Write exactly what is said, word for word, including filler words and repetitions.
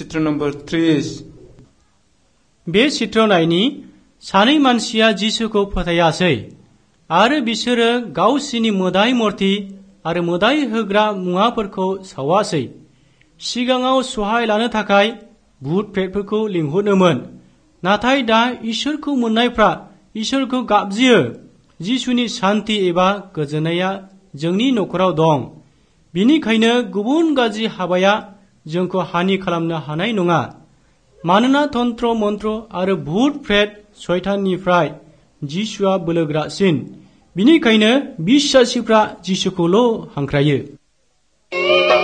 चित्र नम्बर त्रिस बे चित्र नायनि सानै मानसिया जिसुखौ फोथायासै आरो बिसोरो गावसिनि मोदाय मूर्ति आरो मोदाय होग्रा मुवाफोरखौ सावासै। सिगाङाव सहाय लानो थाखाय भुत प्रेतफोरखौ लिंहरदोंमोन, नाथाय दा इसोरखौ मोननायफ्रा इसोरखौ गाबज्रियो। जिसुनि सान्ति एबा गोजोननाया जोंनि न'खराव दं, बिनिखायनो गुबुन गाज्रि हाबाया जोंखौ हानि खालामनो हानाय नङा, मानोना तन्त्र मन्त्र आरो भुत प्रेत शयताननिफ्राय जिसुआ बोलोगोरासिन। बिनिखायनो बिश्वासिफ्रा जिसुखौल' हांख्रायो।